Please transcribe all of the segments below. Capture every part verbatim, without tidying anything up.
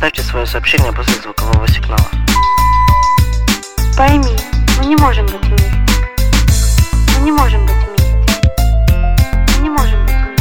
Оставьте свое сообщение после звукового сигнала. Пойми, мы не можем быть вместе. Мы не можем быть вместе. Мы не можем быть вместе.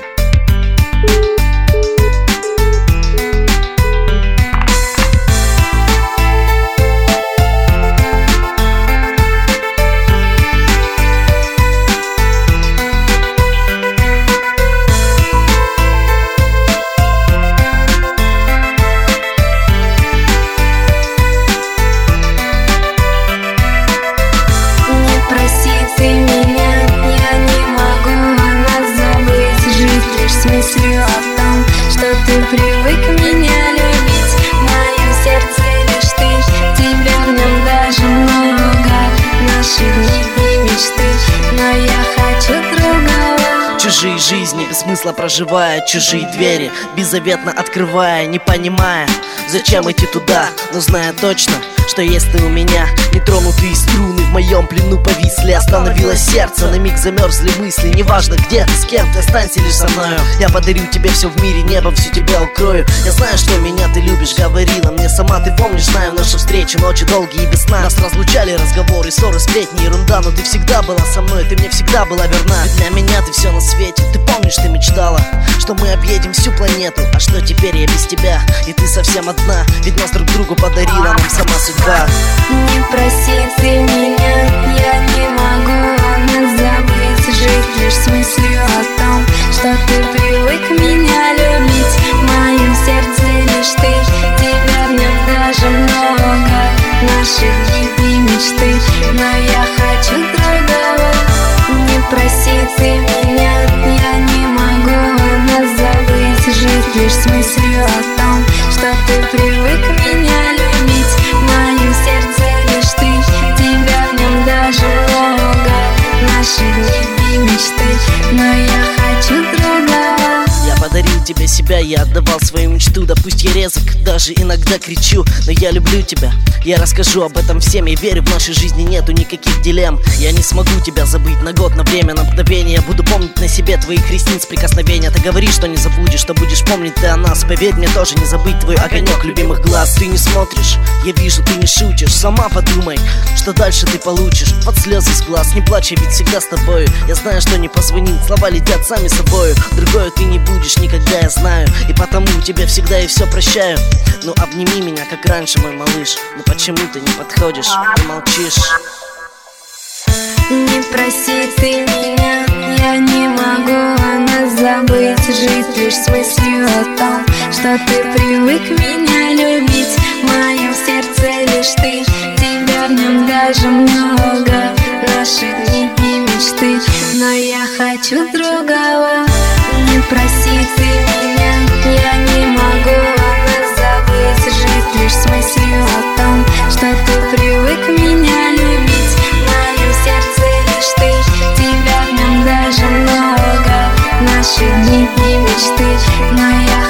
Привык меня любить, в моем сердце лишь ты. Тебя в нем даже много, наши дни и мечты, но я хочу другого. Чужие жизни без смысла проживая, чужие двери беззаветно открывая, не понимая, зачем идти туда, но зная точно, что есть ты у меня. Нетронутые струны в моем плену повисли, остановилось сердце, на миг замерзли мысли. Неважно где, с кем ты, останься лишь со мною. Я подарю тебе все в мире, небом всю тебя укрою. Я знаю, что меня ты любишь, говорила мне сама. Ты помнишь, знаю наши встречи, ночи долгие и без сна. Нас разлучали разговоры, ссоры, сплетни, ерунда. Но ты всегда была со мной, ты мне всегда была верна. Ведь для меня ты все на свете. Ты помнишь, ты мечтала, что мы объедем всю планету. А что теперь я без тебя, и ты совсем одна. Ведь нас друг другу подарила нам сама судьба. Не проси ты меня, я не могу нас забыть. Жить лишь с мыслью о том, что ты привык меня любить. В моем сердце лишь ты, тебя в нем даже много, наши дни и мечты, но я хочу другого. Не проси ты меня, я не могу нас забыть. Жить лишь с мыслью о том, что ты привык меня любить. В моем сердце лишь ты, тебя в нем даже много, наши дни и мечты, но я хочу другого. Я подарил тебе себя, я отдавал свою мечту. Да пусть я резок, даже иногда кричу, но я люблю тебя. Я расскажу об этом всем, я верю, в нашей жизни нету никаких дилемм. Я не смогу тебя забыть на год, на время, на мгновение. Я буду помнить на себе твоих ресниц прикосновения. Ты говоришь, что не забудешь, что будешь помнить ты о нас. Поверь мне, тоже не забыть твой огонек любимых глаз. Ты не смотришь, я вижу, ты не шутишь. Сама подумай, что дальше ты получишь. Под слезы с глаз, не плачь, я ведь всегда с тобою. Я знаю, что не позвонил, слова летят сами собою. Другое ты не будешь никогда, я знаю, и потому тебе всегда и все прощаю. Ну обними меня, как раньше, мой малыш. Ну почему ты не подходишь и молчишь? Не проси ты меня, я не могу нас забыть. Жить лишь с мыслью о том, что ты привык меня любить. В моем сердце лишь ты, тебя в нем даже много, наши дни и мечты, но я хочу другого. Не проси ты меня, я не могу нас забыть. Жить лишь с мыслью о том, что ты привык меня любить. В моем сердце лишь ты, тебя в нем даже много, наши дни и мечты, но я